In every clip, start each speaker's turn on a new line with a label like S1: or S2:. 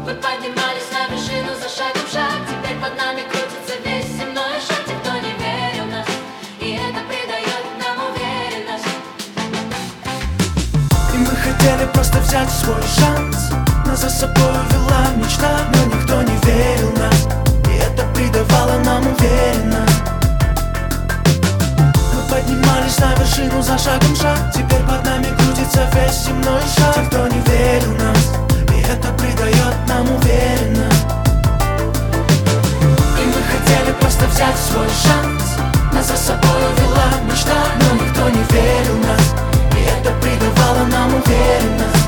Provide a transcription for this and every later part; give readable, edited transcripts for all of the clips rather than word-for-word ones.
S1: Мы поднимались на вершину за шагом шаг. Теперь под нами крутится весь земной шар. Те, кто не верил в нас, и это придает нам уверенность.
S2: И мы хотели просто взять свой шанс. Нас за собой вела мечта, но никто не верил в нас, и это придавало нам уверенность. Мы поднимались на вершину за шагом шаг. Теперь под нами крутится весь земной шар. Те, кто не верил в нас, и это придает нам уверенность. И мы хотели просто взять свой шанс. Нас за собой вела мечта, но никто не верил в нас, и это придавало нам уверенность.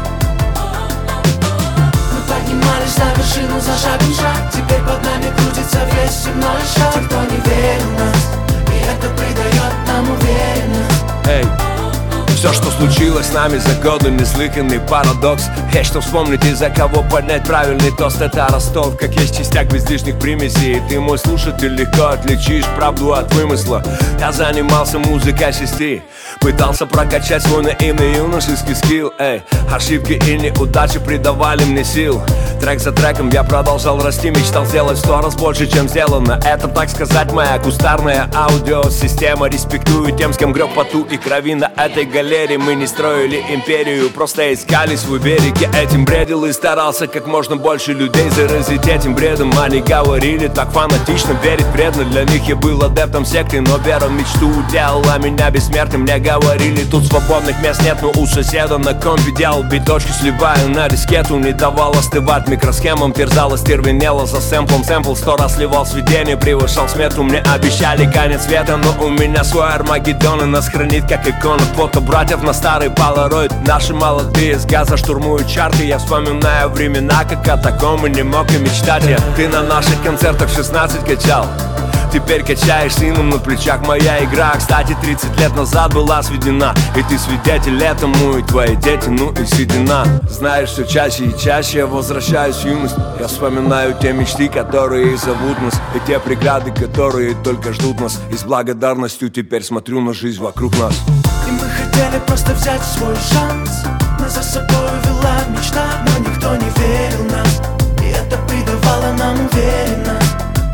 S2: Мы поднимались на вершину за шагом шаг. Теперь под нами крутится весь земной шар. Те, кто не верил в нас, и это придает нам уверенность.
S3: Эй, все, что случилось с нами за годы, неслыханный парадокс. Есть что вспомнить и за кого поднять правильный тост. Это Ростов, как есть частяк без лишних примесей. И ты, мой слушатель, легко отличишь правду от вымысла. Я занимался музыкой 6, пытался прокачать свой наивный юношеский скилл. Эй, ошибки и неудачи придавали мне сил. Трек за треком я продолжал расти, мечтал сделать в 100 раз больше, чем сделано. Это, так сказать, моя кустарная аудиосистема. Респектую тем, с кем греб поту и крови на этой галерее. Мы не строили империю, просто искали свой берег. Я этим бредил и старался как можно больше людей заразить этим бредом. Они говорили так фанатично, верить вредно. Для них я был адептом секты, но вера в мечту делала меня бессмертным. Мне говорили, тут свободных мест нет, но у соседа на компе делал биточки, сливая на дискету. Не давал остывать микросхемам, терзала, стервенела за сэмплом. Сэмпл 100 раз сливал сведения, превышал смету. Мне обещали конец света, но у меня свой Армагеддон, и нас хранит как икона фото братьев на старый полароид. Наши молодые с газа штурмуют чарты. Я вспоминаю времена, как о таком и не мог и мечтать я. Ты на наших концертах в 16 качал, теперь качаешь сыном на плечах. Моя игра, кстати, 30 лет назад была сведена, и ты свидетель этому, и твои дети, ну и седина. Знаешь, все чаще и чаще я возвращаюсь в юность. Я вспоминаю те мечты, которые зовут нас, и те преграды, которые только ждут нас. И с благодарностью теперь смотрю на жизнь вокруг нас.
S2: И мы хотели просто взять свой шанс. Нас за собой вела мечта, но никто не верил в нас, и это придавало нам уверенность.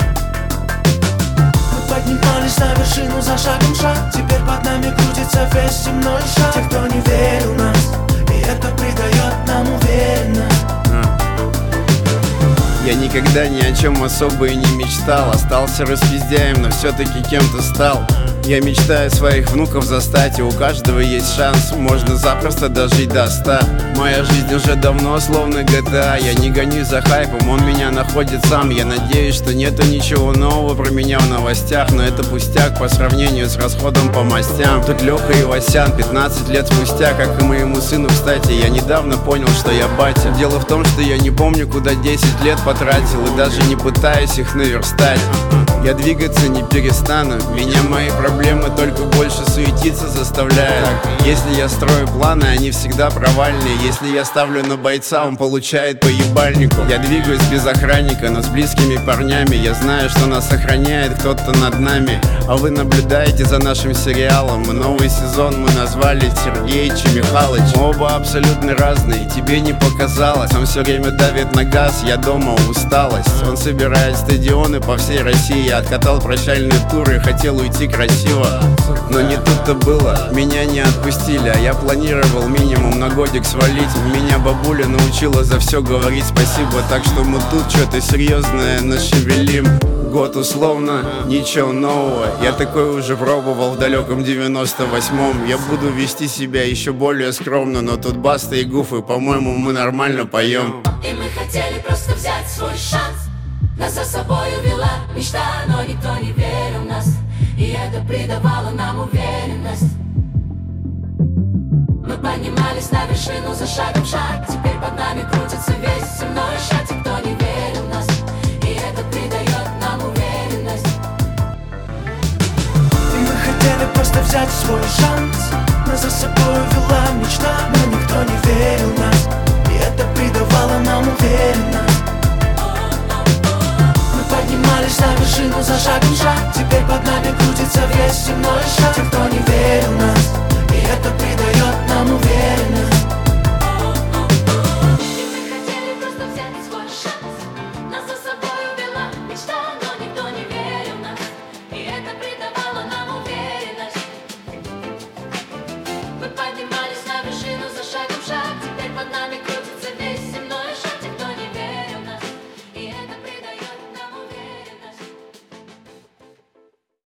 S2: Мы поднимались на вершину за шагом шаг. Теперь под нами крутится весь земной шар. Те, кто не верил в нас, и это придает нам уверенность.
S4: Я никогда ни о чем особо и не мечтал. Остался распиздяем, но все-таки кем-то стал. Я мечтаю своих внуков застать, и у каждого есть шанс. Можно запросто дожить до 100. Моя жизнь уже давно словно GTA. Я не гонюсь за хайпом, он меня находит сам. Я надеюсь, что нету ничего нового про меня в новостях, но это пустяк по сравнению с расходом по мастям. Тут Леха и Васян 15 лет спустя, как и моему сыну, кстати. Я недавно понял, что я батя. Дело в том, что я не помню, куда 10 лет потратил, и даже не пытаюсь их наверстать. Я двигаться не перестану, меня мои проблемы только больше суетиться заставляют. Если я строю планы, они всегда провальные. Если я ставлю на бойца, он получает по ебальнику. Я двигаюсь без охранника, но с близкими парнями. Я знаю, что нас охраняет кто-то над нами. А вы наблюдаете за нашим сериалом. И новый сезон мы назвали Сергеич и Михалыч. Мы оба абсолютно разные, тебе не показалось. Он все время давит на газ, я дома усталость. Он собирает стадионы по всей России. Я откатал прощальные туры, хотел уйти красиво, но не тут-то было, меня не отпустили. А я планировал минимум на годик свалить. Меня бабуля научила за все говорить спасибо. Так что мы тут что-то серьезное нашевелим. Год условно, ничего нового. Я такое уже пробовал в далеком 98-м. Я буду вести себя еще более скромно, но тут Баста и Гуфы, по-моему, мы нормально поем.
S1: И мы хотели просто взять свой шанс. Нас за собой увела мечта, но никто не верил в нас, и это придавало нам уверенность. Мы поднимались на вершину за шагом шаг. Теперь под нами крутится весь земной шар. Те, кто не верил в нас, и это придает нам уверенность.
S2: И мы хотели просто взять свой шанс. Нас за собой вела мечта, но никто не верил в нас, и это придавало нам уверенность. Поднимались на вершину за шагом шаг. Теперь под нами крутится весь земной шар. Те, кто не верил в нас, и это